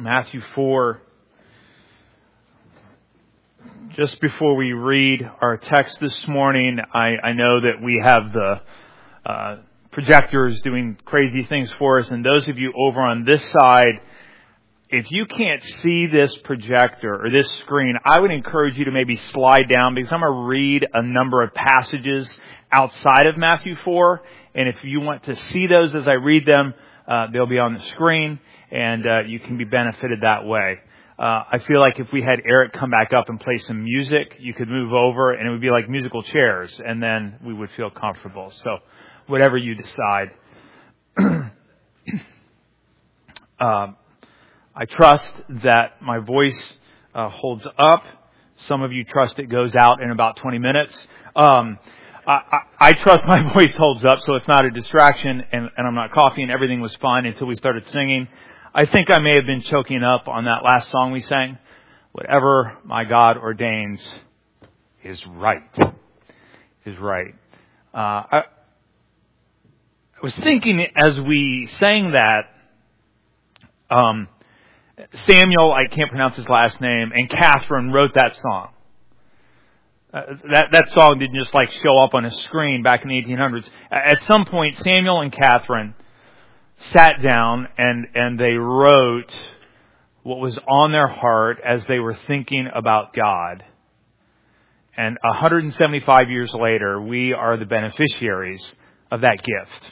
Matthew 4. Just before we read our text this morning, I know that we have the projectors doing crazy things for us, and those of you over on this side, if you can't see this projector or this screen, I would encourage you to maybe slide down, because I'm going to read a number of passages outside of Matthew 4, and if you want to see those as I read them, they'll be on the screen, and you can be benefited that way. I feel like if we had Eric come back up and play some music, you could move over and it would be like musical chairs, and then we would feel comfortable. So whatever you decide. I trust that my voice holds up. Some of you trust it goes out in about 20 minutes. I trust my voice holds up, so it's not a distraction, and I'm not coughing. Everything was fine until we started singing. I think I may have been choking up on that last song we sang. Whatever my God ordains is right. Is right. I was thinking as we sang that, Samuel, I can't pronounce his last name, and Catherine wrote that song. That song didn't just like show up on a screen back in the 1800s. At some point, Samuel and Catherine sat down and they wrote what was on their heart as they were thinking about God. And 175 years later, we are the beneficiaries of that gift.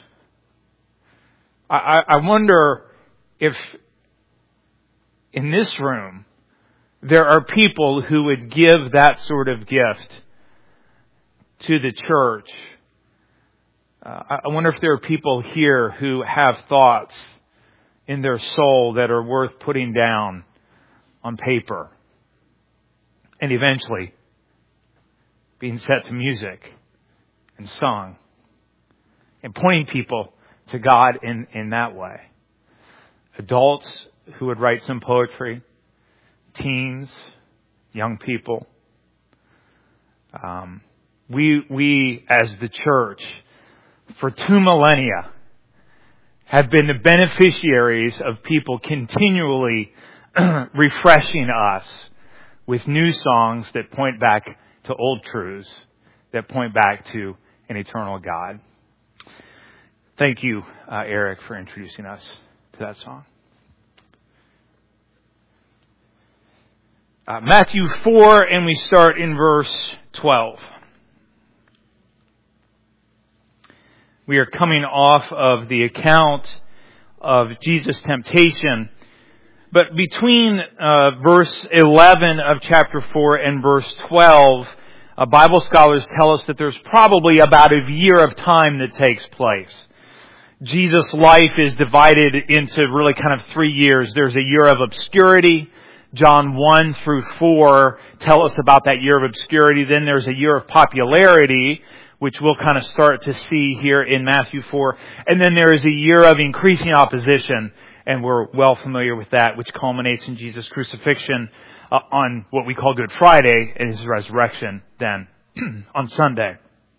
I wonder if in this room there are people who would give that sort of gift to the church. I wonder if there are people here who have thoughts in their soul that are worth putting down on paper and eventually being set to music and sung and pointing people to God in that way. Adults who would write some poetry, teens, young people. We as the church, for 2 millennia, have been the beneficiaries of people continually refreshing us with new songs that point back to old truths, that point back to an eternal God. Thank you, Eric, for introducing us to that song. Matthew 4, and we start in verse 12. We are coming off of the account of Jesus' temptation. But between verse 11 of chapter 4 and verse 12, Bible scholars tell us that there's probably about a year of time that takes place. Jesus' life is divided into really kind of 3 years. There's a year of obscurity. John 1 through 4 tell us about that year of obscurity. Then there's a year of popularity, which we'll kind of start to see here in Matthew 4. And then there is a year of increasing opposition, and we're well familiar with that, which culminates in Jesus' crucifixion on what we call Good Friday, and His resurrection then on Sunday.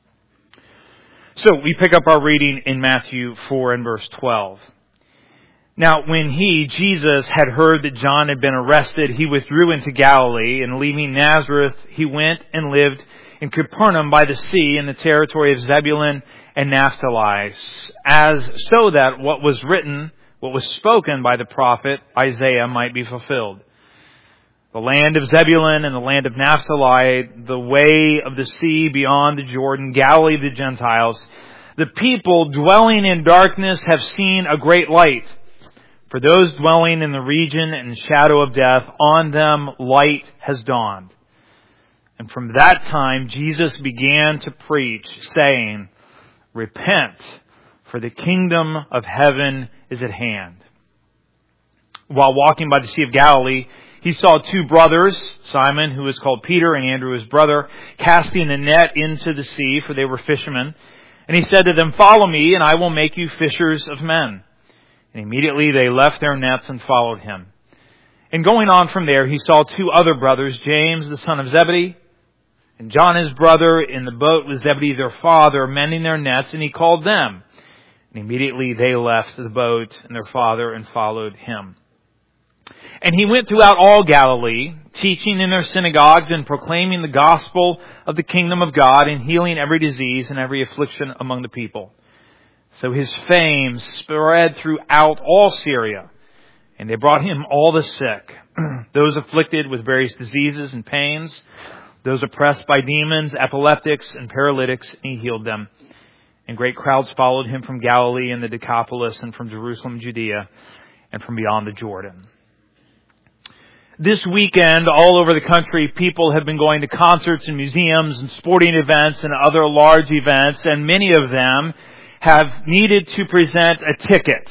So we pick up our reading in Matthew 4 and verse 12. Now, when he, Jesus, had heard that John had been arrested, he withdrew into Galilee, and leaving Nazareth, he went and lived in Capernaum by the sea in the territory of Zebulun and Naphtali, as so that what was written, what was spoken by the prophet Isaiah might be fulfilled. The land of Zebulun and the land of Naphtali, the way of the sea beyond the Jordan, Galilee of the Gentiles, the people dwelling in darkness have seen a great light. For those dwelling in the region and shadow of death, on them light has dawned. And from that time, Jesus began to preach, saying, Repent, for the kingdom of heaven is at hand. While walking by the Sea of Galilee, he saw 2 brothers, Simon, who is called Peter, and Andrew, his brother, casting a net into the sea, for they were fishermen. And he said to them, Follow me, and I will make you fishers of men. And immediately they left their nets and followed him. And going on from there, he saw 2 other brothers, James, the son of Zebedee, and John, his brother, in the boat with Zebedee, their father, mending their nets, and he called them. And immediately they left the boat and their father and followed him. And he went throughout all Galilee, teaching in their synagogues and proclaiming the gospel of the kingdom of God and healing every disease and every affliction among the people. So his fame spread throughout all Syria, and they brought him all the sick, those afflicted with various diseases and pains, those oppressed by demons, epileptics, and paralytics, and he healed them. And great crowds followed him from Galilee and the Decapolis and from Jerusalem, Judea, and from beyond the Jordan. This weekend, all over the country, people have been going to concerts and museums and sporting events and other large events, and many of them have needed to present a ticket.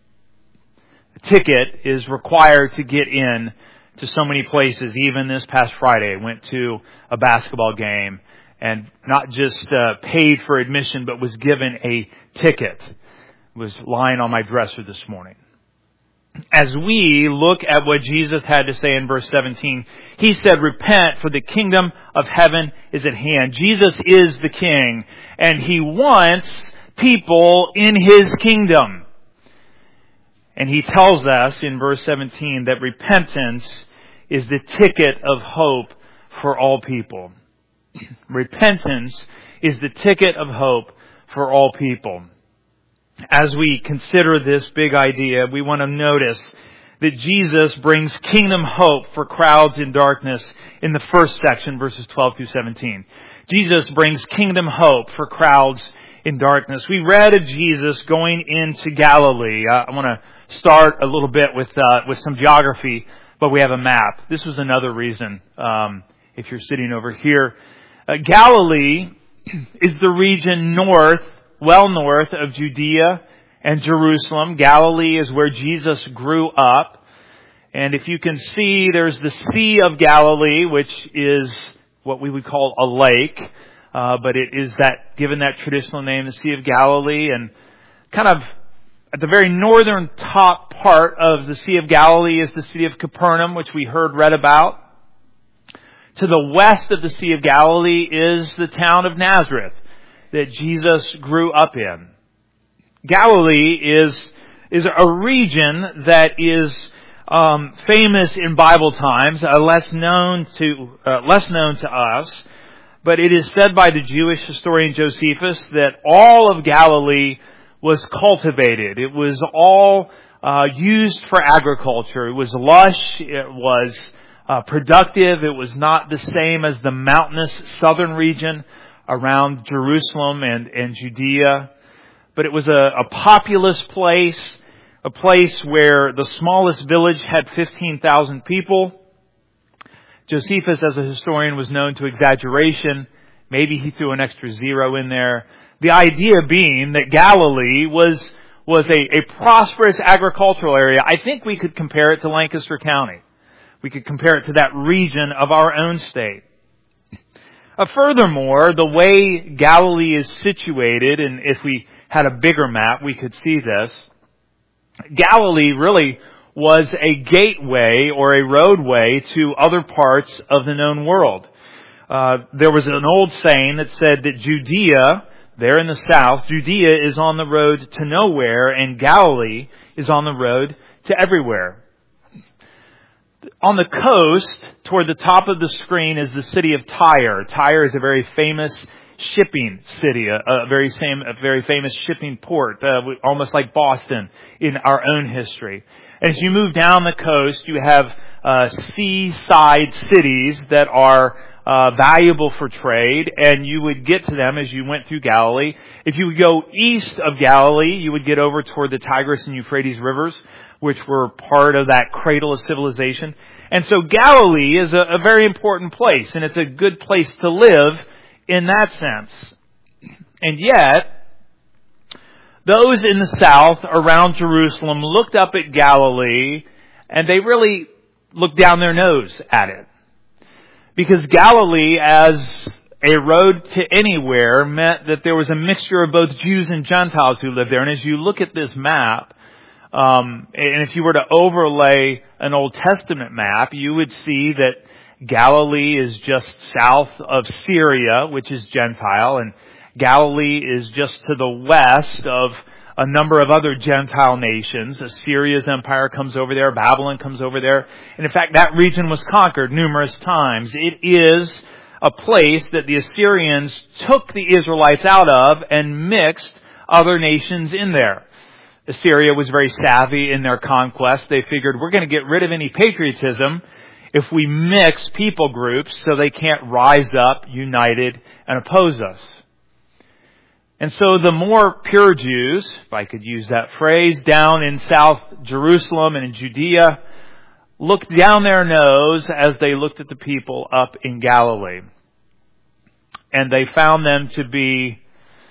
A ticket is required to get in to so many places. Even this past Friday, I went to a basketball game and not just paid for admission, but was given a ticket. It was lying on my dresser this morning. As we look at what Jesus had to say in verse 17, he said, "Repent, for the kingdom of heaven is at hand." Jesus is the king, and he wants people in his kingdom. And he tells us in verse 17 that repentance is the ticket of hope for all people. Repentance is the ticket of hope for all people. As we consider this big idea, we want to notice that Jesus brings kingdom hope for crowds in darkness in the first section, verses 12 through 17. Jesus brings kingdom hope for crowds in darkness. We read of Jesus going into Galilee. I want to start a little bit with some geography, but we have a map. This was another reason, if you're sitting over here. Galilee is the region well north of Judea and Jerusalem. Galilee is where Jesus grew up. And if you can see, there's the Sea of Galilee, which is what we would call a lake. But it is given that traditional name, the Sea of Galilee. And kind of at the very northern top part of the Sea of Galilee is the city of Capernaum, which we read about. To the west of the Sea of Galilee is the town of Nazareth that Jesus grew up in. Galilee is a region that is famous in Bible times, less known to us, but it is said by the Jewish historian Josephus that all of Galilee was cultivated. It was all used for agriculture. It was lush. It was productive. It was not the same as the mountainous southern region around Jerusalem and Judea. But it was a populous place, a place where the smallest village had 15,000 people. Josephus, as a historian, was known to exaggeration. Maybe he threw an extra zero in there. The idea being that Galilee was a prosperous agricultural area. I think we could compare it to Lancaster County. We could compare it to that region of our own state. Furthermore, the way Galilee is situated, and if we had a bigger map, we could see this. Galilee really was a gateway or a roadway to other parts of the known world. There was an old saying that said that Judea, there in the south, Judea is on the road to nowhere, and Galilee is on the road to everywhere. On the coast, toward the top of the screen, is the city of Tyre. Tyre is a very famous shipping city, a very famous shipping port, almost like Boston in our own history. And as you move down the coast, you have seaside cities that are valuable for trade, and you would get to them as you went through Galilee. If you would go east of Galilee, you would get over toward the Tigris and Euphrates rivers, which were part of that cradle of civilization. And so Galilee is a very important place, and it's a good place to live in that sense. And yet, those in the south around Jerusalem looked up at Galilee, and they really looked down their nose at it. Because Galilee, as a road to anywhere, meant that there was a mixture of both Jews and Gentiles who lived there. And as you look at this map, and if you were to overlay an Old Testament map, you would see that Galilee is just south of Syria, which is Gentile, and Galilee is just to the west of a number of other Gentile nations. Assyria's empire comes over there. Babylon comes over there. And in fact, that region was conquered numerous times. It is a place that the Assyrians took the Israelites out of and mixed other nations in there. Assyria was very savvy in their conquest. They figured, we're going to get rid of any patriotism if we mix people groups so they can't rise up united and oppose us. And so the more pure Jews, if I could use that phrase, down in South Jerusalem and in Judea, looked down their nose as they looked at the people up in Galilee. And they found them to be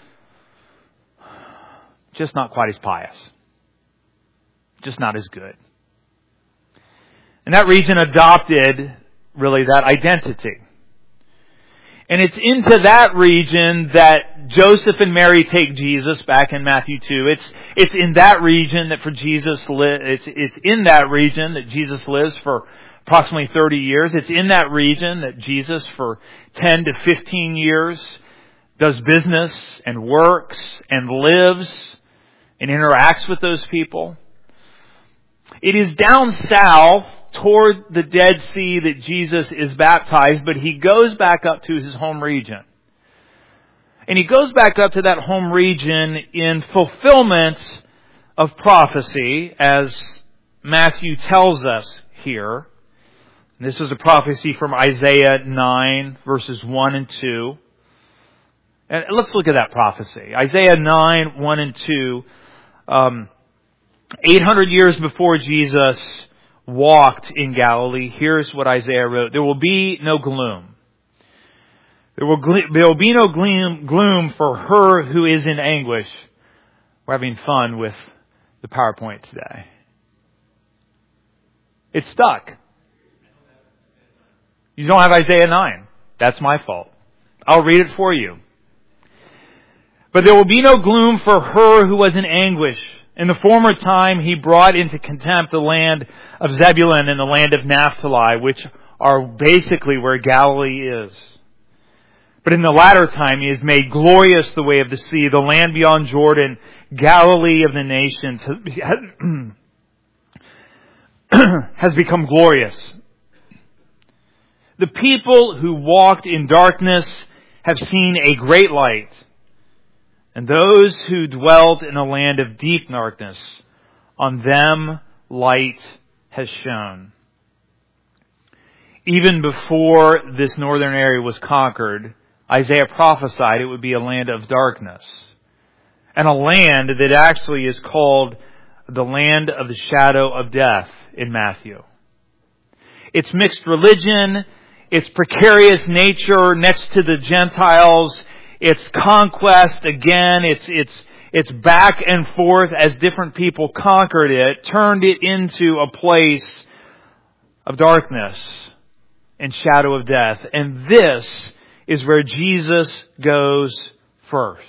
just not quite as pious. Just not as good. And that region adopted really that identity. And it's into that region that Joseph and Mary take Jesus back in Matthew 2. It's in that region that it's in that region that Jesus lives for approximately 30 years. It's in that region that Jesus for 10 to 15 years does business and works and lives and interacts with those people. It is down south toward the Dead Sea that Jesus is baptized, but he goes back up to his home region. And he goes back up to that home region in fulfillment of prophecy, as Matthew tells us here. This is a prophecy from Isaiah 9, verses 1 and 2. And let's look at that prophecy. Isaiah 9, 1 and 2. 800 years before Jesus walked in Galilee, here's what Isaiah wrote. There will be no gloom. There will be no gloom for her who is in anguish. We're having fun with the PowerPoint today. It's stuck. You don't have Isaiah 9. That's my fault. I'll read it for you. But there will be no gloom for her who was in anguish. In the former time, he brought into contempt the land of Zebulun and the land of Naphtali, which are basically where Galilee is. But in the latter time, he has made glorious the way of the sea, the land beyond Jordan, Galilee of the nations, has become glorious. The people who walked in darkness have seen a great light. And those who dwelt in a land of deep darkness, on them light has shone. Even before this northern area was conquered, Isaiah prophesied it would be a land of darkness. And a land that actually is called the land of the shadow of death in Matthew. Its mixed religion, its precarious nature next to the Gentiles, its conquest, again, its back and forth as different people conquered it, turned it into a place of darkness and shadow of death. And this is where Jesus goes first.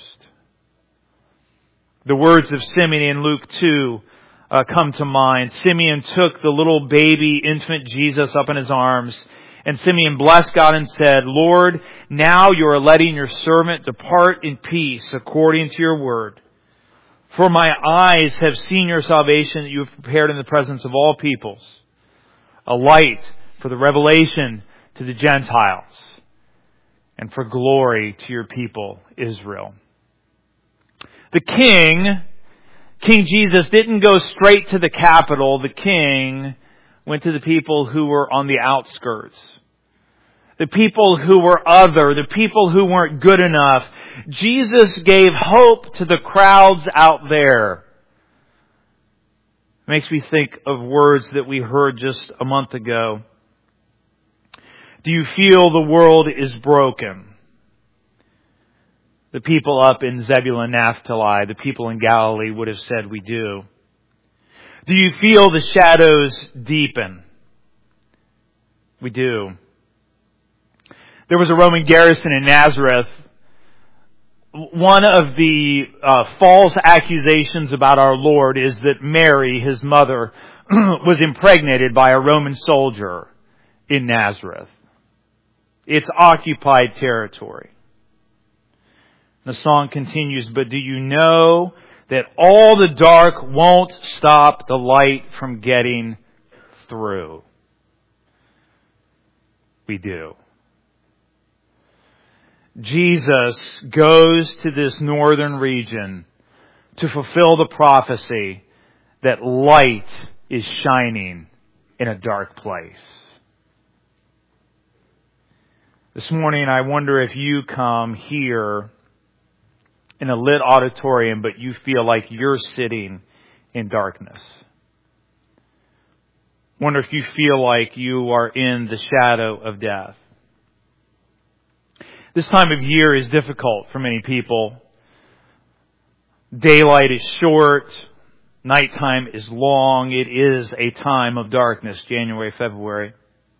The words of Simeon in Luke 2 come to mind. Simeon took the little baby infant Jesus up in his arms, and Simeon blessed God and said, Lord, now you are letting your servant depart in peace according to your word. For my eyes have seen your salvation that you have prepared in the presence of all peoples, a light for the revelation to the Gentiles and for glory to your people, Israel. The King Jesus, didn't go straight to the capital. The King went to the people who were on the outskirts. The people who were other. The people who weren't good enough. Jesus gave hope to the crowds out there. Makes me think of words that we heard just a month ago. Do you feel the world is broken? The people up in Zebulun, Naphtali, the people in Galilee would have said, we do. Do you feel the shadows deepen? We do. There was a Roman garrison in Nazareth. One of the false accusations about our Lord is that Mary, his mother, was impregnated by a Roman soldier in Nazareth. It's occupied territory. The song continues, but do you know that all the dark won't stop the light from getting through. We do. Jesus goes to this northern region to fulfill the prophecy that light is shining in a dark place. This morning, I wonder if you come here in a lit auditorium, but you feel like you're sitting in darkness. Wonder if you feel like you are in the shadow of death. This time of year is difficult for many people. Daylight is short. Nighttime is long. It is a time of darkness, January, February.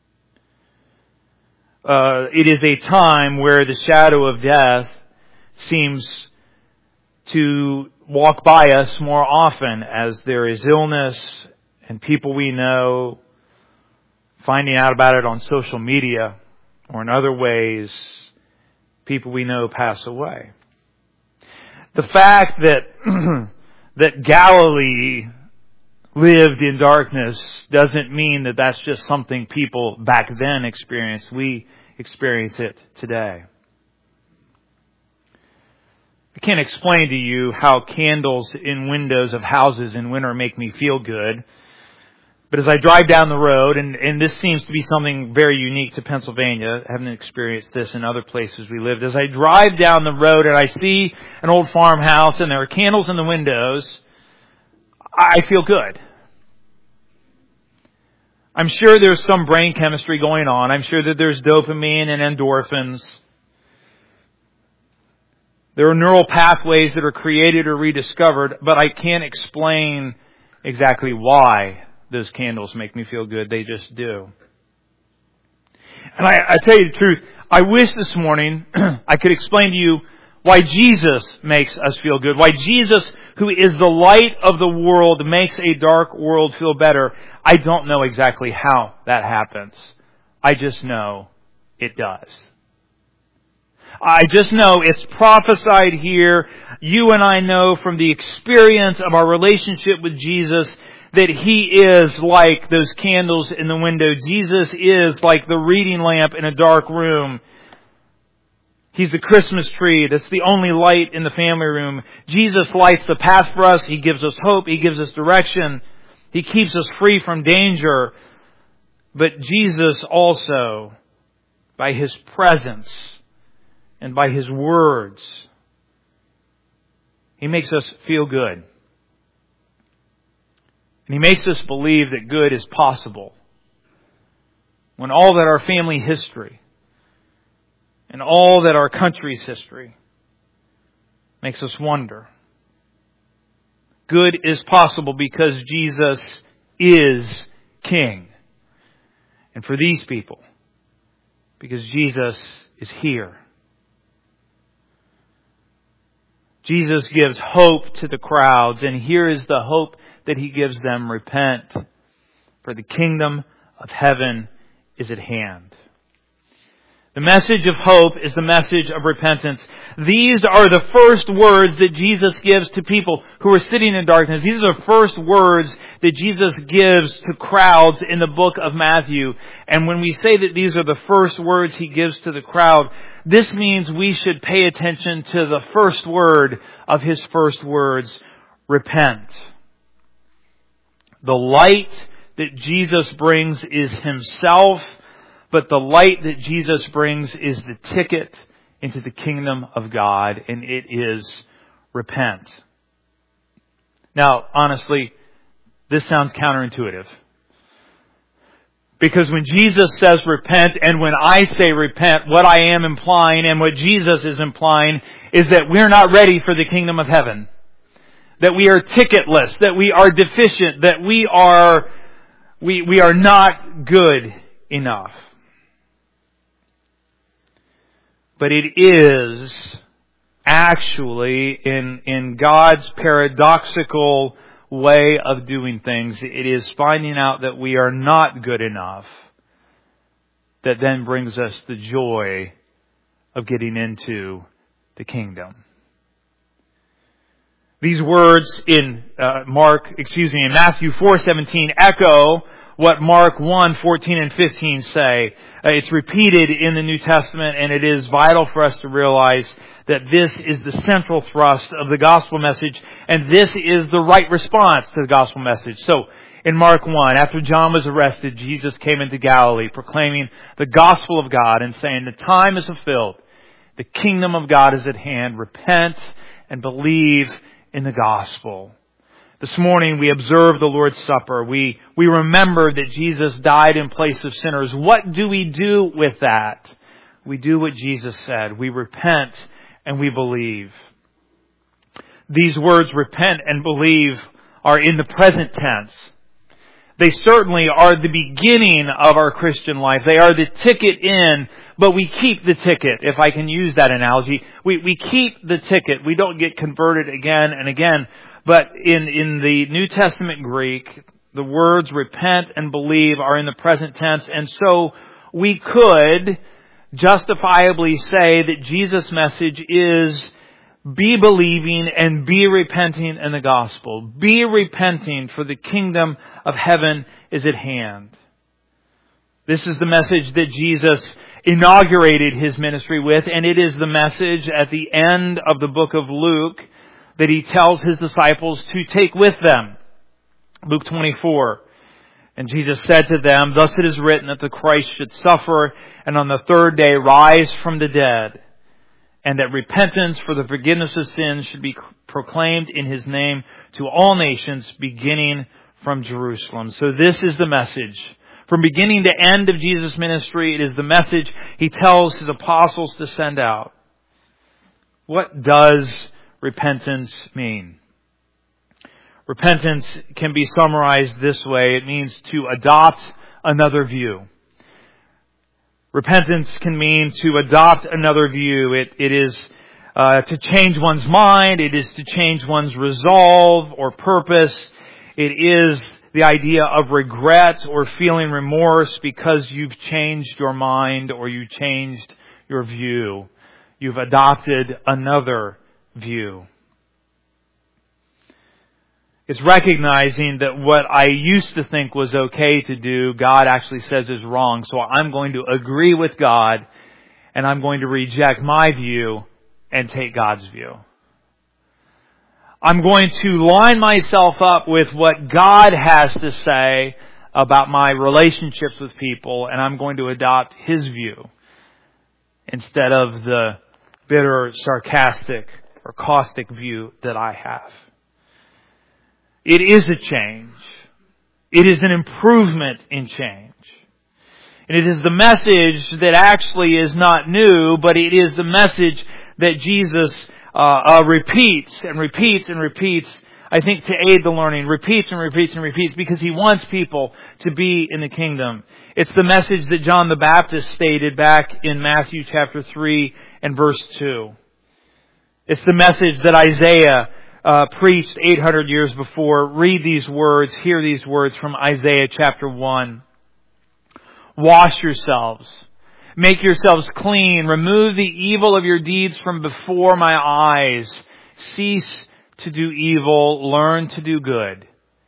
It is a time where the shadow of death seems to walk by us more often as there is illness and people we know finding out about it on social media or in other ways, people we know pass away. The fact that that Galilee lived in darkness doesn't mean that that's just something people back then experienced. We experience it today. I can't explain to you how candles in windows of houses in winter make me feel good. But as I drive down the road, and this seems to be something very unique to Pennsylvania, I haven't experienced this in other places we lived. As I drive down the road and I see an old farmhouse and there are candles in the windows, I feel good. I'm sure there's some brain chemistry going on. I'm sure that there's dopamine and endorphins. There are neural pathways that are created or rediscovered, but I can't explain exactly why those candles make me feel good. They just do. And I tell you the truth, I wish this morning I could explain to you why Jesus makes us feel good. Why Jesus, who is the light of the world, makes a dark world feel better. I don't know exactly how that happens. I just know it does. I just know it's prophesied here. You and I know from the experience of our relationship with Jesus that He is like those candles in the window. Jesus is like the reading lamp in a dark room. He's the Christmas tree that's the only light in the family room. Jesus lights the path for us. He gives us hope. He gives us direction. He keeps us free from danger. But Jesus also, by His presence and by His words, He makes us feel good. And He makes us believe that good is possible. When all that our family history and all that our country's history makes us wonder. Good is possible because Jesus is King. And for these people, because Jesus is here. Jesus gives hope to the crowds, and here is the hope that He gives them. Repent, for the kingdom of heaven is at hand. The message of hope is the message of repentance. These are the first words that Jesus gives to people who are sitting in darkness. These are the first words that Jesus gives to crowds in the book of Matthew. And when we say that these are the first words He gives to the crowd, this means we should pay attention to the first word of His first words, repent. The light that Jesus brings is Himself, but the light that Jesus brings is the ticket into the kingdom of God, and it is repent. Now, honestly, this sounds counterintuitive. Because when Jesus says repent, and when I say repent, what I am implying and what Jesus is implying is that we're not ready for the kingdom of heaven. That we are ticketless, that we are deficient, that we are not good enough. But it is actually, in God's paradoxical way of doing things, it is finding out that we are not good enough that then brings us the joy of getting into the kingdom. These words in Matthew 4:17 echo what Mark 1:14 and 15 say. It's repeated in the New Testament, and it is vital for us to realize that this is the central thrust of the gospel message, and this is the right response to the gospel message. So, in Mark 1, after John was arrested, Jesus came into Galilee proclaiming the gospel of God and saying, "The time is fulfilled. The kingdom of God is at hand. Repent and believe in the gospel." This morning we observe the Lord's Supper. We remember that Jesus died in place of sinners. What do we do with that? We do what Jesus said. We repent and we believe. These words, repent and believe, are in the present tense. They certainly are the beginning of our Christian life. They are the ticket in, but we keep the ticket, if I can use that analogy. We keep the ticket. We don't get converted again and again. But in the New Testament Greek, the words repent and believe are in the present tense. And so we could justifiably say that Jesus' message is be believing and be repenting in the gospel. Be repenting, for the kingdom of heaven is at hand. This is the message that Jesus inaugurated His ministry with, and it is the message at the end of the book of Luke that He tells His disciples to take with them. Luke 24. And Jesus said to them, "Thus it is written that the Christ should suffer and on the third day rise from the dead, and that repentance for the forgiveness of sins should be proclaimed in His name to all nations, beginning from Jerusalem." So this is the message. From beginning to end of Jesus' ministry, it is the message He tells His apostles to send out. What does repentance mean? Repentance can be summarized this way. It means to adopt another view. Repentance can mean to adopt another view. It is to change one's mind. It is to change one's resolve or purpose. It is the idea of regret or feeling remorse because you've changed your mind or you changed your view. You've adopted another view. It's recognizing that what I used to think was okay to do, God actually says is wrong. So I'm going to agree with God, and I'm going to reject my view and take God's view. I'm going to line myself up with what God has to say about my relationships with people, and I'm going to adopt His view instead of the bitter, sarcastic, or caustic view that I have. It is a change. It is an improvement in change. And it is the message that actually is not new, but it is the message that Jesus repeats and repeats and repeats, I think to aid the learning, repeats and repeats and repeats because He wants people to be in the kingdom. It's the message that John the Baptist stated back in Matthew chapter 3 and verse 2. It's the message that Isaiah preached 800 years before. Read these words, hear these words from Isaiah chapter 1. Wash yourselves, make yourselves clean, remove the evil of your deeds from before my eyes. Cease to do evil, learn to do good.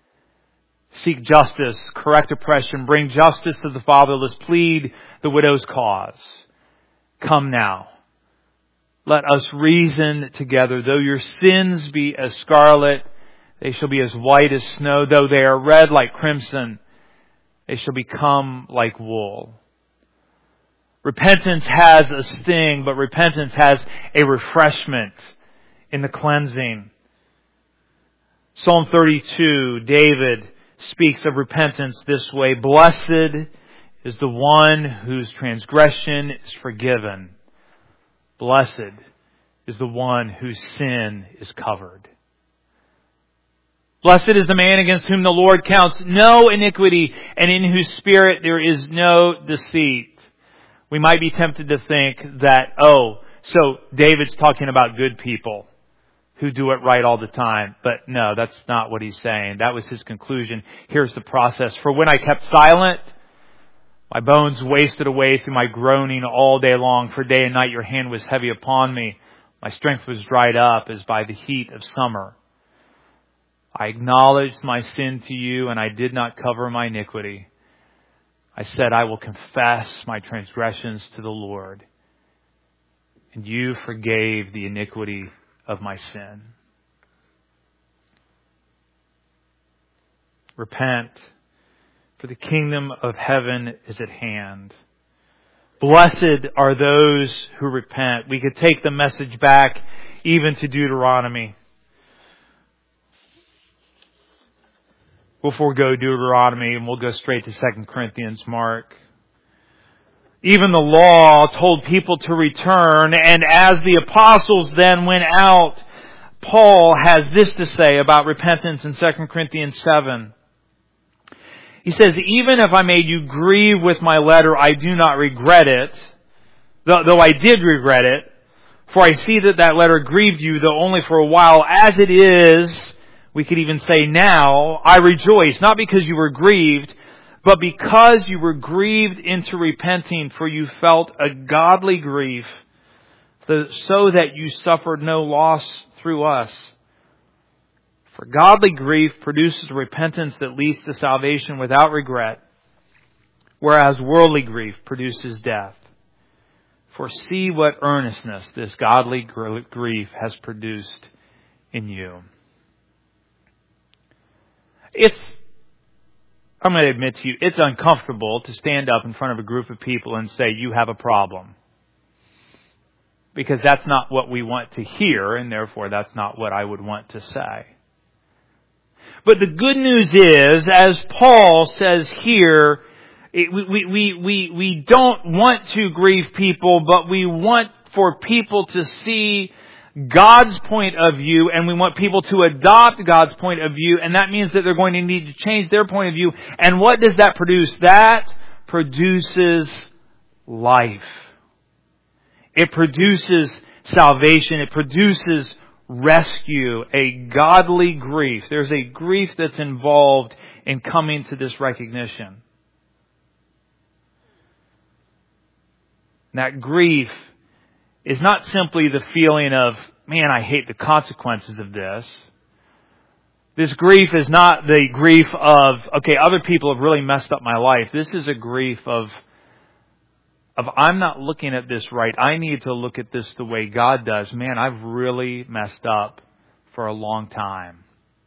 Seek justice, correct oppression, bring justice to the fatherless, plead the widow's cause. Come now. Let us reason together. Though your sins be as scarlet, they shall be as white as snow. Though they are red like crimson, they shall become like wool. Repentance has a sting, but repentance has a refreshment in the cleansing. Psalm 32, David speaks of repentance this way. Blessed is the one whose transgression is forgiven. Blessed is the one whose sin is covered. Blessed is the man against whom the Lord counts no iniquity, and in whose spirit there is no deceit. We might be tempted to think that, so David's talking about good people who do it right all the time. But no, that's not what he's saying. That was his conclusion. Here's the process. For when I kept silent, my bones wasted away through my groaning all day long. For day and night your hand was heavy upon me. My strength was dried up as by the heat of summer. I acknowledged my sin to you, and I did not cover my iniquity. I said, I will confess my transgressions to the Lord, and you forgave the iniquity of my sin. Repent, for the kingdom of heaven is at hand. Blessed are those who repent. We could take the message back even to Deuteronomy. We'll forego Deuteronomy and we'll go straight to 2 Corinthians, Mark. Even the law told people to return, and as the apostles then went out, Paul has this to say about repentance in 2 Corinthians 7. He says, even if I made you grieve with my letter, I do not regret it, though I did regret it, for I see that letter grieved you, though only for a while. As it is, we could even say now, I rejoice, not because you were grieved, but because you were grieved into repenting, for you felt a godly grief, so that you suffered no loss through us. For godly grief produces repentance that leads to salvation without regret, whereas worldly grief produces death. For see what earnestness this godly grief has produced in you. I'm going to admit to you, it's uncomfortable to stand up in front of a group of people and say, you have a problem. Because that's not what we want to hear, and therefore that's not what I would want to say. But the good news is, as Paul says here, we don't want to grieve people, but we want for people to see God's point of view, and we want people to adopt God's point of view, and that means that they're going to need to change their point of view. And what does that produce? That produces life. It produces salvation. It produces rescue, a godly grief. There's a grief that's involved in coming to this recognition. And that grief is not simply the feeling of, man, I hate the consequences of this. This grief is not the grief of, okay, other people have really messed up my life. This is a grief of I'm not looking at this right. I need to look at this the way God does. Man, I've really messed up for a long time.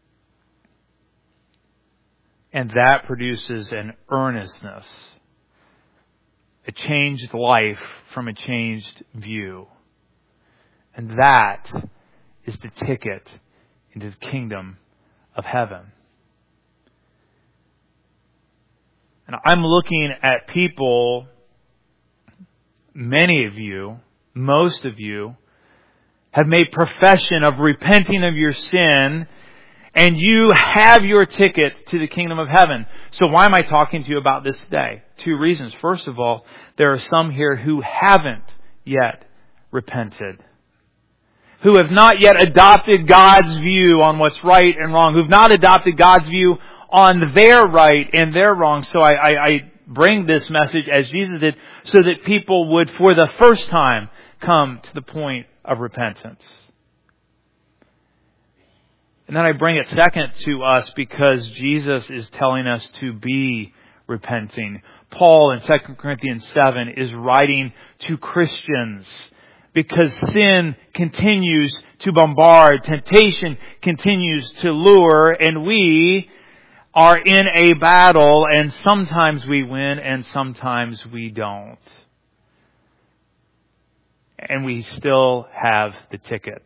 And that produces an earnestness, a changed life from a changed view. And that is the ticket into the kingdom of heaven. And I'm looking at people, many of you, most of you, have made profession of repenting of your sin, and you have your ticket to the kingdom of heaven. So why am I talking to you about this today? 2 reasons. First of all, there are some here who haven't yet repented, who have not yet adopted God's view on what's right and wrong, who've not adopted God's view on their right and their wrong. So I bring this message as Jesus did, so that people would, for the first time, come to the point of repentance. And then I bring it second to us because Jesus is telling us to be repenting. Paul in 2 Corinthians 7 is writing to Christians because sin continues to bombard, temptation continues to lure, and we are in a battle, and sometimes we win and sometimes we don't. And we still have the ticket.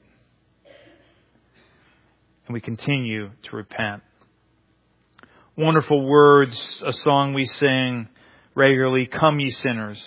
And we continue to repent. Wonderful words, a song we sing regularly, "Come ye sinners.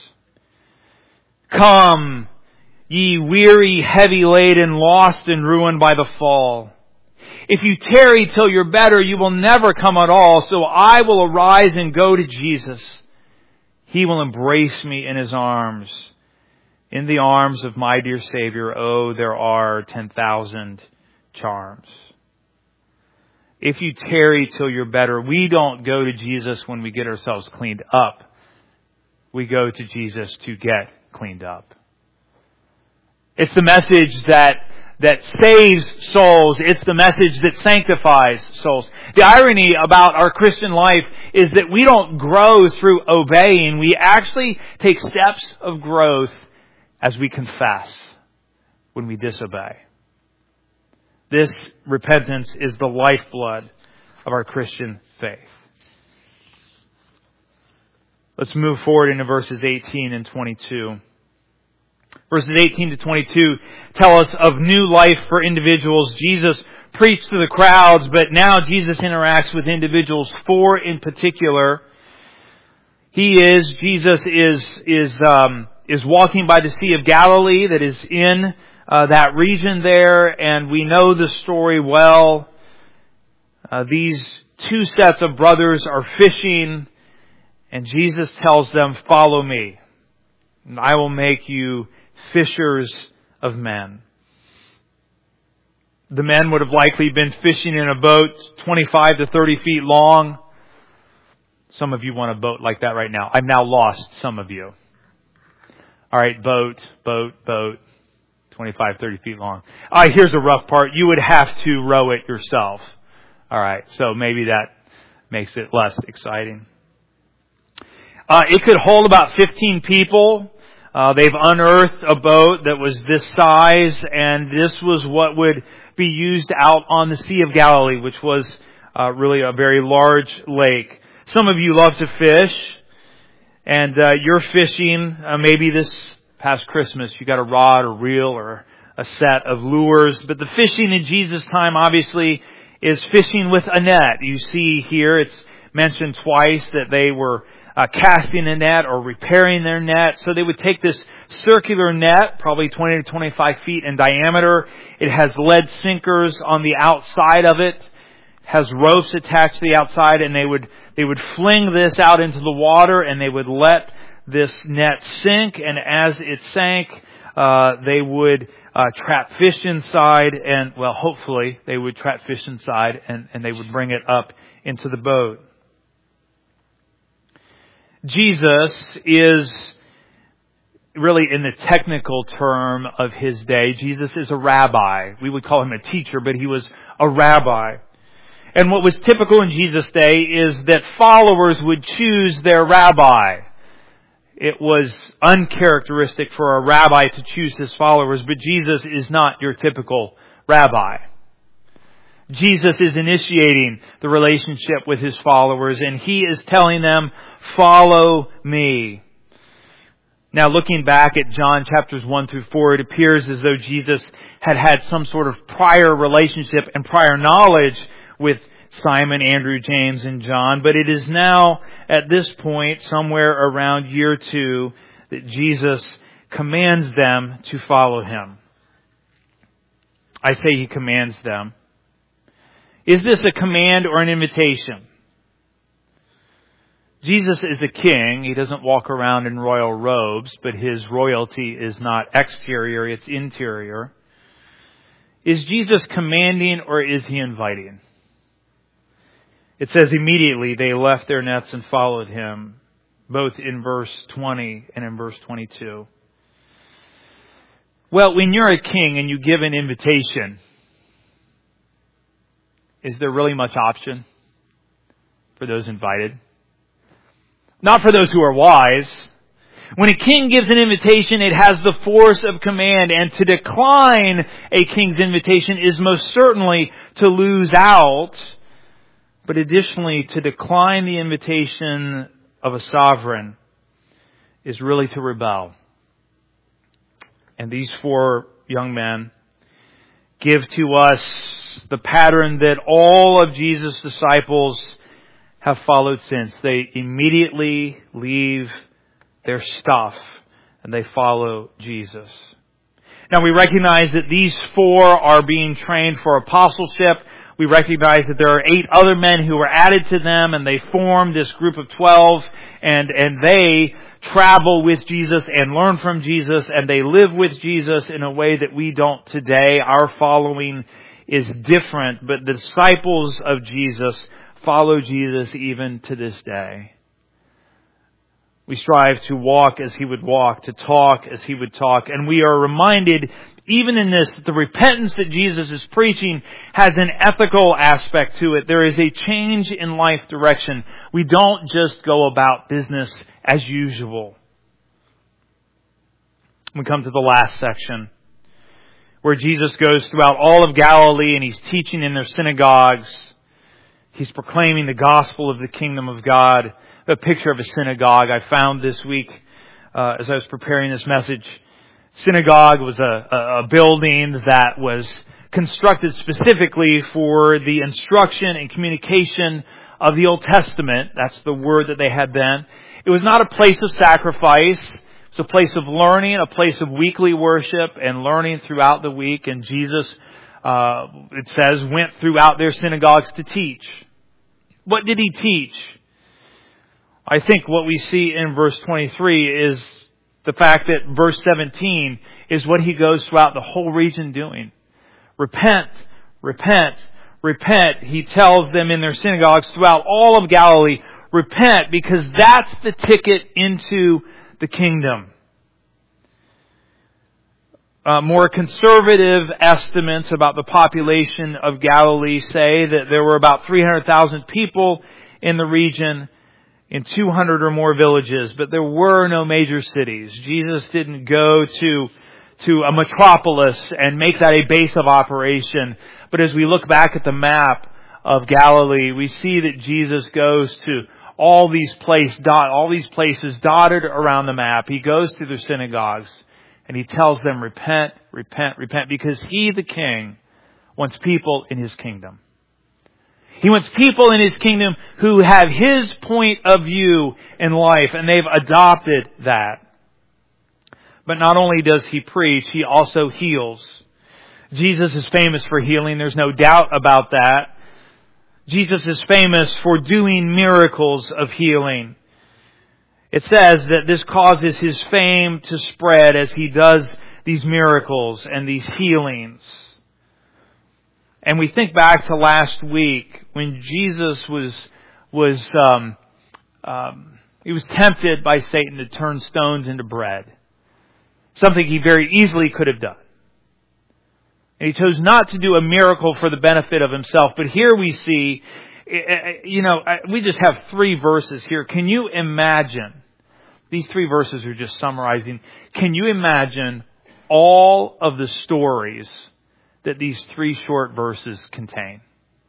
Come, ye weary, heavy laden, lost and ruined by the fall. If you tarry till you're better, you will never come at all. So I will arise and go to Jesus. He will embrace me in His arms. In the arms of my dear Savior, oh, there are 10,000 charms." If you tarry till you're better, we don't go to Jesus when we get ourselves cleaned up. We go to Jesus to get cleaned up. It's the message that that saves souls. It's the message that sanctifies souls. The irony about our Christian life is that we don't grow through obeying. We actually take steps of growth as we confess when we disobey. This repentance is the lifeblood of our Christian faith. Let's move forward into verses 18 and 22. Verses 18 to 22 tell us of new life for individuals. Jesus preached to the crowds, but now Jesus interacts with individuals, 4 in particular. Jesus is walking by the Sea of Galilee that is in that region there, and we know the story well. These 2 sets of brothers are fishing, and Jesus tells them, "Follow me, and I will make you fishers of men." The men would have likely been fishing in a boat 25 to 30 feet long. Some of you want a boat like that right now. I've now lost some of you. All right, boat, 25, 30 feet long. All right, here's the rough part. You would have to row it yourself. All right, so maybe that makes it less exciting. It could hold about 15 people. They've unearthed a boat that was this size, and this was what would be used out on the Sea of Galilee, which was really a very large lake. Some of you love to fish, and you're fishing. Maybe this past Christmas you got a rod or reel or a set of lures. But the fishing in Jesus' time obviously is fishing with a net. You see here it's mentioned twice that they were casting a net or repairing their net. So they would take this circular net, probably 20 to 25 feet in diameter. It has lead sinkers on the outside of it, has ropes attached to the outside, and they would fling this out into the water, and they would let this net sink, and as it sank, they would trap fish inside, and well, hopefully they would trap fish inside, and they would bring it up into the boat. Jesus is really, in the technical term of his day, Jesus is a rabbi. We would call him a teacher, but he was a rabbi. And what was typical in Jesus' day is that followers would choose their rabbi. It was uncharacteristic for a rabbi to choose his followers, but Jesus is not your typical rabbi. Jesus is initiating the relationship with his followers, and he is telling them, "Follow me." Now, looking back at John chapters 1 through 4, it appears as though Jesus had some sort of prior relationship and prior knowledge with Simon, Andrew, James, and John. But it is now, at this point, somewhere around year 2, that Jesus commands them to follow him. I say he commands them. Is this a command or an invitation? Jesus is a king. He doesn't walk around in royal robes, but his royalty is not exterior, it's interior. Is Jesus commanding or is he inviting? It says immediately they left their nets and followed him, both in verse 20 and in verse 22. Well, when you're a king and you give an invitation, is there really much option for those invited? Not for those who are wise. When a king gives an invitation, it has the force of command, and to decline a king's invitation is most certainly to lose out. But additionally, to decline the invitation of a sovereign is really to rebel. And these 4 young men give to us the pattern that all of Jesus' disciples have followed since. They immediately leave their stuff and they follow Jesus. Now, we recognize that these 4 are being trained for apostleship. We recognize that there are 8 other men who were added to them, and they form this group of 12, and they travel with Jesus and learn from Jesus, and they live with Jesus in a way that we don't today. Our following is different, but the disciples of Jesus follow Jesus even to this day. We strive to walk as he would walk, to talk as he would talk, and we are reminded even in this, the repentance that Jesus is preaching has an ethical aspect to it. There is a change in life direction. We don't just go about business as usual. We come to the last section, where Jesus goes throughout all of Galilee and He's teaching in their synagogues. He's proclaiming the gospel of the kingdom of God. A picture of a synagogue I found this week as I was preparing this message. Synagogue was a building that was constructed specifically for the instruction and communication of the Old Testament. That's the word that they had then. It was not a place of sacrifice. It was a place of learning, a place of weekly worship and learning throughout the week. And Jesus, it says, went throughout their synagogues to teach. What did He teach? I think what we see in verse 23 is the fact that verse 17 is what He goes throughout the whole region doing. Repent, repent, repent. He tells them in their synagogues throughout all of Galilee, repent, because that's the ticket into the kingdom. More conservative estimates about the population of Galilee say that there were about 300,000 people in the region, in 200 or more villages, but there were no major cities. Jesus didn't go to a metropolis and make that a base of operation. But as we look back at the map of Galilee, we see that Jesus goes to all these places dotted around the map. He goes to their synagogues and He tells them, repent, repent, repent, because He, the King, wants people in His kingdom. He wants people in His kingdom who have His point of view in life, and they've adopted that. But not only does He preach, He also heals. Jesus is famous for healing. There's no doubt about that. Jesus is famous for doing miracles of healing. It says that this causes His fame to spread as He does these miracles and these healings. And we think back to last week when Jesus he was tempted by Satan to turn stones into bread. Something He very easily could have done. And He chose not to do a miracle for the benefit of Himself. But here we see, we just have 3 verses here. Can you imagine? These 3 verses are just summarizing. Can you imagine all of the stories that these 3 short verses contain?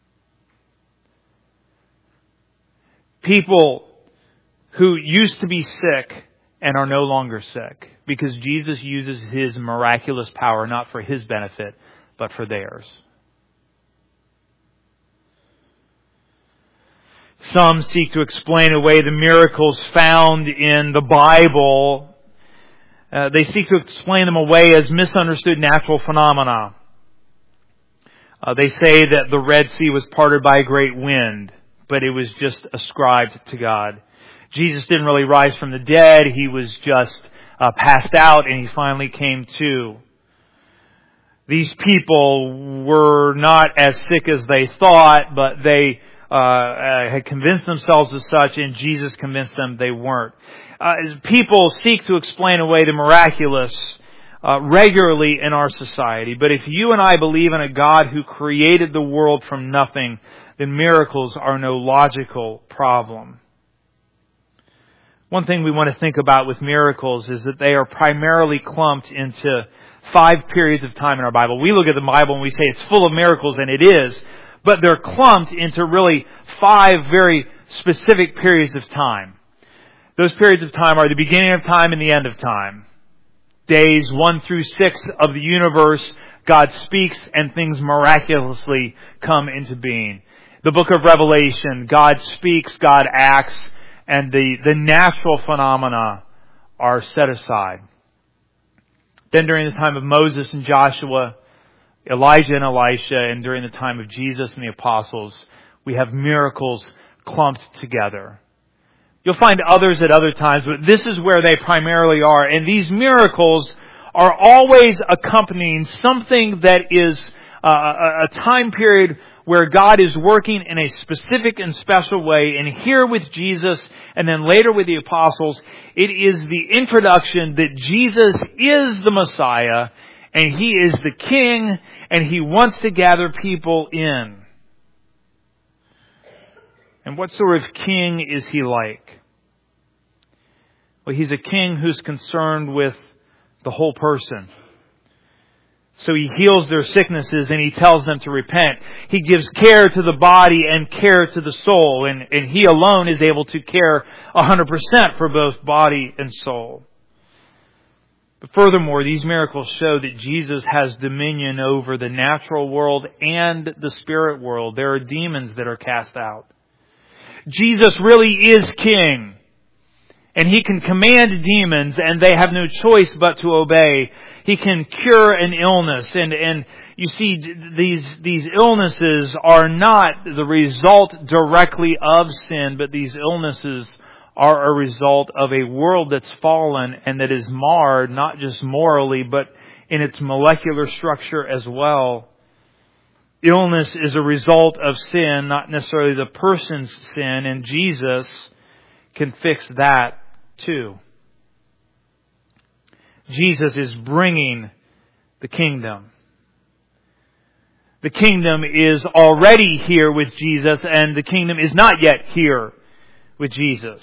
People who used to be sick and are no longer sick because Jesus uses His miraculous power not for His benefit, but for theirs. Some seek to explain away the miracles found in the Bible. They seek to explain them away as misunderstood natural phenomena. They say that the Red Sea was parted by a great wind, but it was just ascribed to God. Jesus didn't really rise from the dead. He was just passed out and He finally came to. These people were not as sick as they thought, but they had convinced themselves as such, and Jesus convinced them they weren't. People seek to explain away the miraculous regularly in our society. But if you and I believe in a God who created the world from nothing, then miracles are no logical problem. One thing we want to think about with miracles is that they are primarily clumped into 5 periods of time in our Bible. We look at the Bible and we say it's full of miracles, and it is, but they're clumped into really 5 very specific periods of time. Those periods of time are the beginning of time and the end of time. Days 1 through 6 of the universe, God speaks and things miraculously come into being. The book of Revelation, God speaks, God acts, and the natural phenomena are set aside. Then during the time of Moses and Joshua, Elijah and Elisha, and during the time of Jesus and the apostles, we have miracles clumped together. You'll find others at other times, but this is where they primarily are. And these miracles are always accompanying something that is a time period where God is working in a specific and special way. And here with Jesus, and then later with the apostles, it is the introduction that Jesus is the Messiah, And He is the King, and He wants to gather people in. And what sort of king is He like? Well, He's a king who's concerned with the whole person. So He heals their sicknesses and He tells them to repent. He gives care to the body and care to the soul. And He alone is able to care 100% for both body and soul. But furthermore, these miracles show that Jesus has dominion over the natural world and the spirit world. There are demons that are cast out. Jesus really is King. And He can command demons and they have no choice but to obey. He can cure an illness. And you see, these illnesses are not the result directly of sin, but these illnesses are a result of a world that's fallen and that is marred, not just morally, but in its molecular structure as well. Illness is a result of sin, not necessarily the person's sin, and Jesus can fix that too. Jesus is bringing the kingdom. The kingdom is already here with Jesus, and the kingdom is not yet here with Jesus.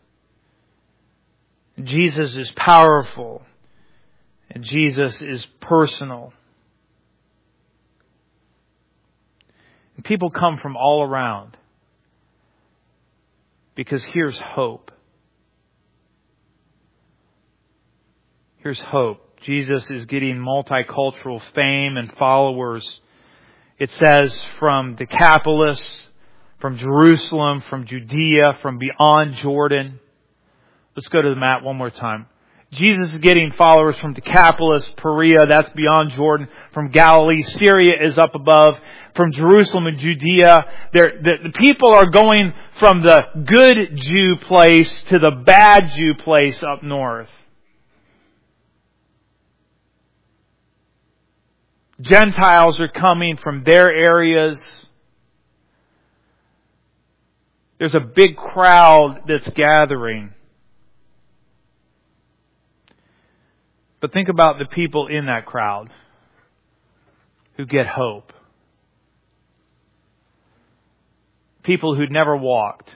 Jesus is powerful, and Jesus is personal. And people come from all around because here's hope. Here's hope. Jesus is getting multicultural fame and followers. It says from Decapolis, from Jerusalem, from Judea, from beyond Jordan. Let's go to the map one more time. Jesus is getting followers from Decapolis, Perea, that's beyond Jordan, from Galilee, Syria is up above, from Jerusalem and Judea. The people are going from the good Jew place to the bad Jew place up north. Gentiles are coming from their areas. There's a big crowd that's gathering. But think about the people in that crowd who get hope. People who'd never walked.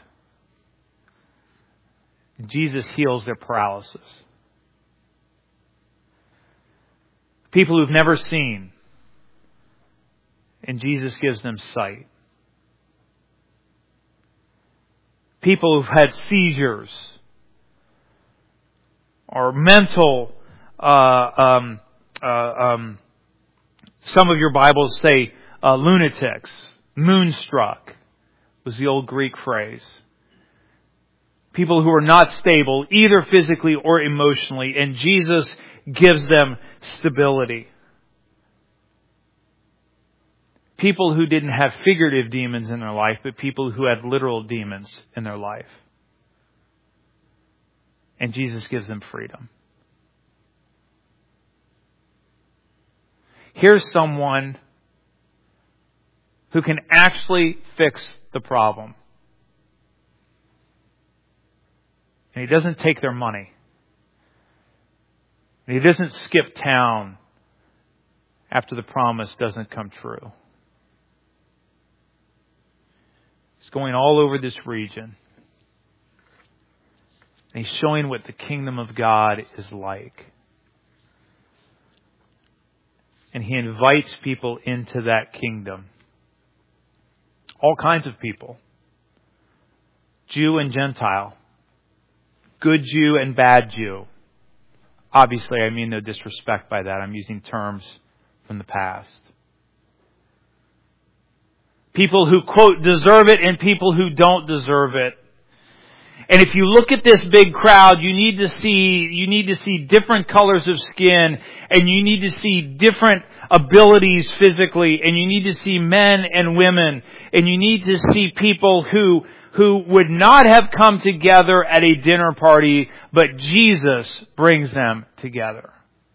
Jesus heals their paralysis. People who've never seen. And Jesus gives them sight. People who've had seizures or mental some of your Bibles say lunatics. Moonstruck was the old Greek phrase. People who are not stable, either physically or emotionally, and Jesus gives them stability. People who didn't have figurative demons in their life, but people who had literal demons in their life. And Jesus gives them freedom. Here's someone who can actually fix the problem. And He doesn't take their money. And He doesn't skip town after the promise doesn't come true. He's going all over this region. And He's showing what the kingdom of God is like. And He invites people into that kingdom. All kinds of people. Jew and Gentile. Good Jew and bad Jew. Obviously, I mean no disrespect by that. I'm using terms from the past. People who, quote, deserve it and people who don't deserve it. And if you look at this big crowd, you need to see different colors of skin, and you need to see different abilities physically, and you need to see men and women, and you need to see people who would not have come together at a dinner party, but Jesus brings them together.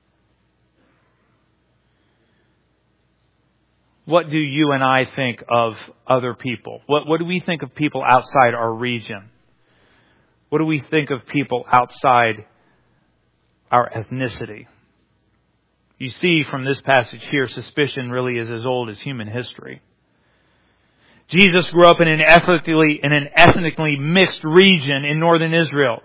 What do you and I think of other people? What do we think of people outside our region? What do we think of people outside our ethnicity? You see from this passage here, suspicion really is as old as human history. Jesus grew up in an ethnically mixed region in northern Israel.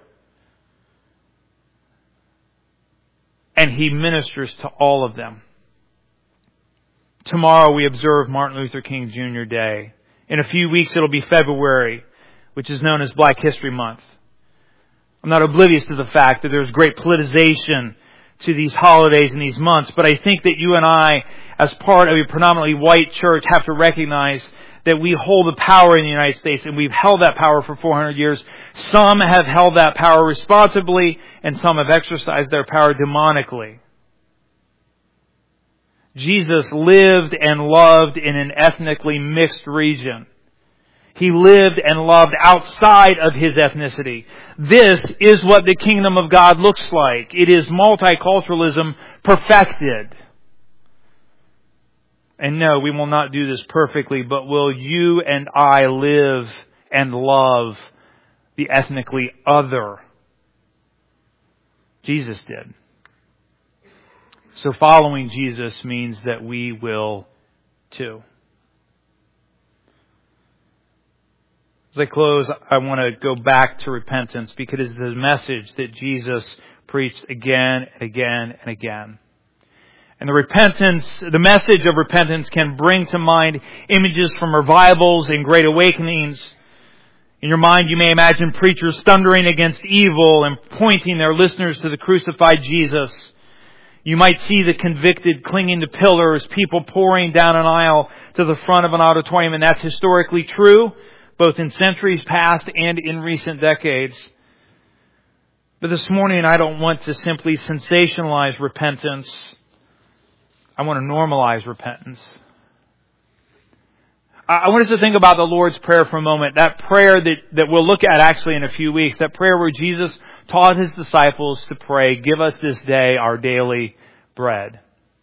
And He ministers to all of them. Tomorrow we observe Martin Luther King Jr. Day. In a few weeks it'll be February, which is known as Black History Month. I'm not oblivious to the fact that there's great politicization to these holidays and these months, but I think that you and I, as part of a predominantly white church, have to recognize that we hold the power in the United States, and we've held that power for 400 years. Some have held that power responsibly, and some have exercised their power demonically. Jesus lived and loved in an ethnically mixed region. He lived and loved outside of His ethnicity. This is what the kingdom of God looks like. It is multiculturalism perfected. And no, we will not do this perfectly, but will you and I live and love the ethnically other? Jesus did. So following Jesus means that we will too. As I close, I want to go back to repentance because it is the message that Jesus preached again and again and again. And the message of repentance can bring to mind images from revivals and great awakenings. In your mind, you may imagine preachers thundering against evil and pointing their listeners to the crucified Jesus. You might see the convicted clinging to pillars, people pouring down an aisle to the front of an auditorium, and that's historically true, both in centuries past and in recent decades. But this morning, I don't want to simply sensationalize repentance. I want to normalize repentance. I want us to think about the Lord's Prayer for a moment. That prayer that we'll look at actually in a few weeks. That prayer where Jesus taught His disciples to pray, "Give us this day our daily bread."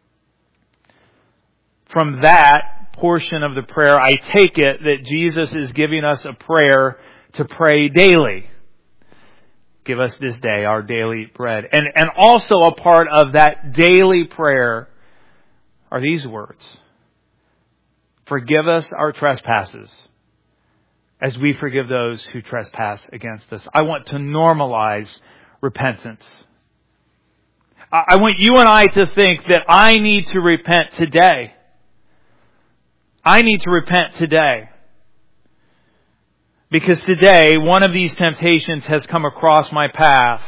From that portion of the prayer, I take it that Jesus is giving us a prayer to pray daily. Give us this day our daily bread. And also a part of that daily prayer are these words. Forgive us our trespasses as we forgive those who trespass against us. I want to normalize repentance. I want you and I to think that I need to repent today. I need to repent today. Because today, one of these temptations has come across my path.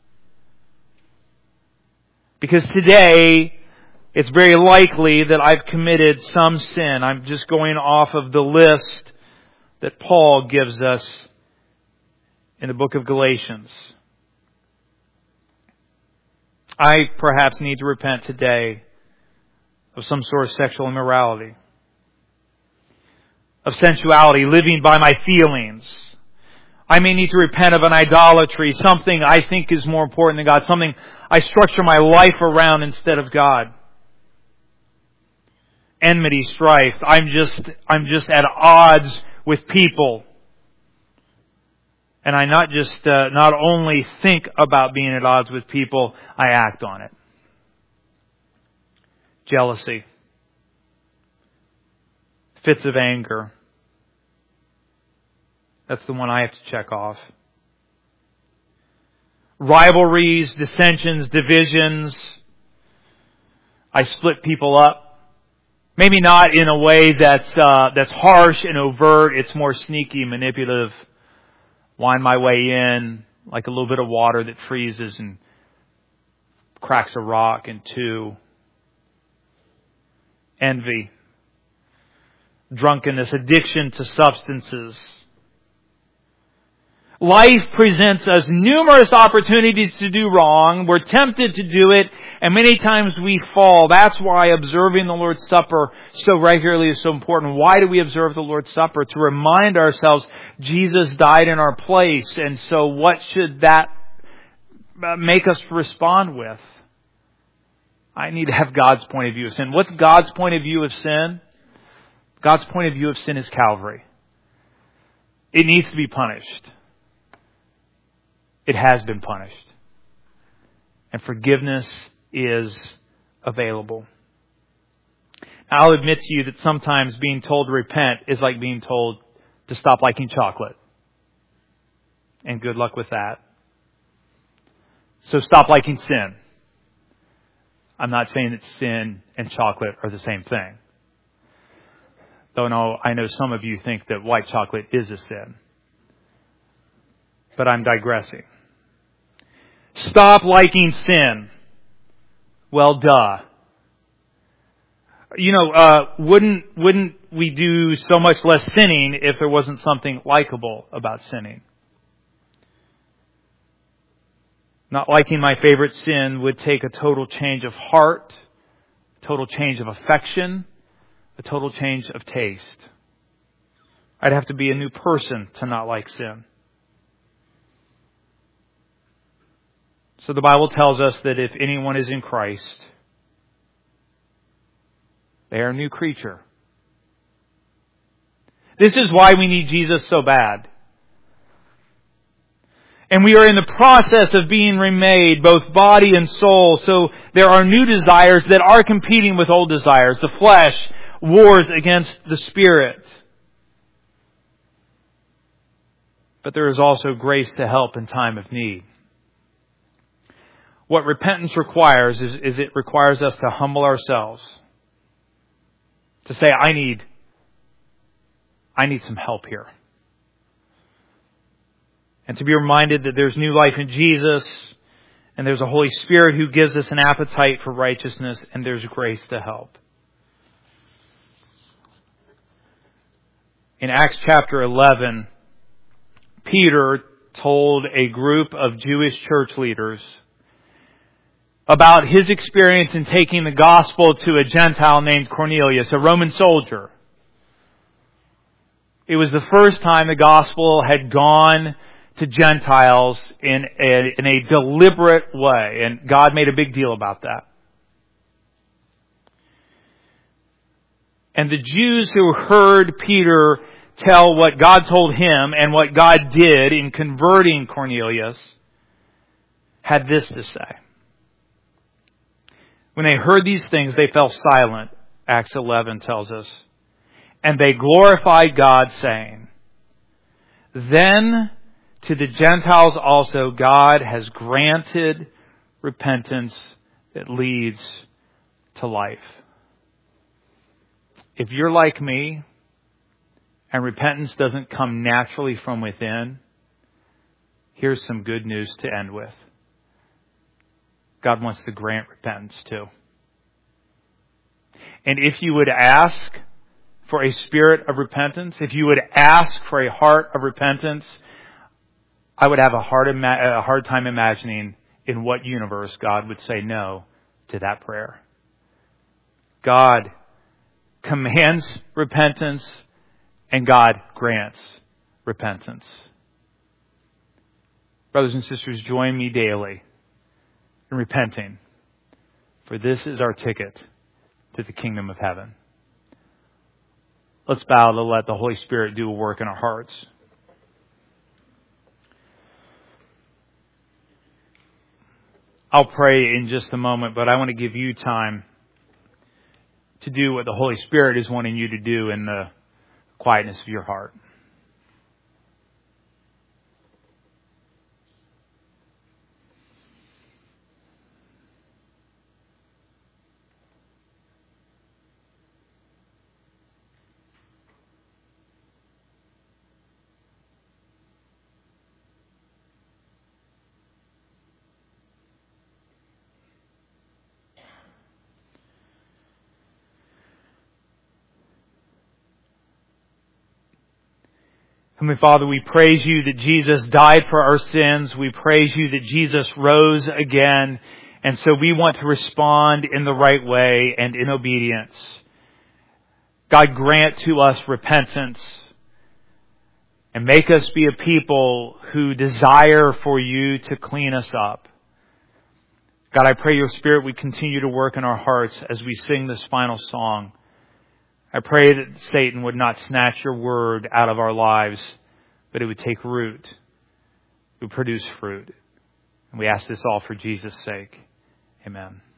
Because today, it's very likely that I've committed some sin. I'm just going off of the list that Paul gives us in the book of Galatians. I perhaps need to repent today of some sort of sexual immorality, of sensuality, living by my feelings. I may need to repent of an idolatry, something I think is more important than God, something I structure my life around instead of God. Enmity, strife. I'm just at odds with people. And I not only think about being at odds with people, I act on it. Jealousy. Fits of anger. That's the one I have to check off. Rivalries, dissensions, divisions. I split people up. Maybe not in a way that's harsh and overt. It's more sneaky, manipulative. Wind my way in like a little bit of water that freezes and cracks a rock in two. Envy. Drunkenness. Addiction to substances. Life presents us numerous opportunities to do wrong. We're tempted to do it, and many times we fall. That's why observing the Lord's Supper so regularly is so important. Why do we observe the Lord's Supper? To remind ourselves Jesus died in our place, and so what should that make us respond with? I need to have God's point of view of sin. What's God's point of view of sin? God's point of view of sin is Calvary. It needs to be punished. It has been punished. And forgiveness is available. I'll admit to you that sometimes being told to repent is like being told to stop liking chocolate. And good luck with that. So stop liking sin. I'm not saying that sin and chocolate are the same thing. Though I know some of you think that white chocolate is a sin. But I'm digressing. Stop liking sin. Well, duh. Wouldn't we do so much less sinning if there wasn't something likable about sinning? Not liking my favorite sin would take a total change of heart, a total change of affection, a total change of taste. I'd have to be a new person to not like sin. So the Bible tells us that if anyone is in Christ, they are a new creature. This is why we need Jesus so bad. And we are in the process of being remade, both body and soul. So there are new desires that are competing with old desires. The flesh wars against the spirit. But there is also grace to help in time of need. What repentance requires is it requires us to humble ourselves. To say, I need some help here. And to be reminded that there's new life in Jesus, and there's a Holy Spirit who gives us an appetite for righteousness, and there's grace to help. In Acts chapter 11, Peter told a group of Jewish church leaders about his experience in taking the gospel to a Gentile named Cornelius, a Roman soldier. It was the first time the gospel had gone to Gentiles in a deliberate way, and God made a big deal about that. And the Jews who heard Peter tell what God told him and what God did in converting Cornelius had this to say. When they heard these things, they fell silent, Acts 11 tells us. And they glorified God, saying, Then to the Gentiles also God has granted repentance that leads to life. If you're like me, and repentance doesn't come naturally from within, here's some good news to end with. God wants to grant repentance too. And if you would ask for a spirit of repentance, if you would ask for a heart of repentance, I would have a hard time imagining in what universe God would say no to that prayer. God commands repentance and God grants repentance. Brothers and sisters, join me daily in repenting, for this is our ticket to the kingdom of heaven. Let's bow to let the Holy Spirit do a work in our hearts. I'll pray in just a moment, but I want to give you time to do what the Holy Spirit is wanting you to do in the quietness of your heart. Heavenly Father, we praise you that Jesus died for our sins. We praise you that Jesus rose again. And so we want to respond in the right way and in obedience. God, grant to us repentance and make us be a people who desire for you to clean us up. God, I pray your Spirit would continue to work in our hearts as we sing this final song. I pray that Satan would not snatch your word out of our lives, but it would take root, it would produce fruit. And we ask this all for Jesus' sake. Amen.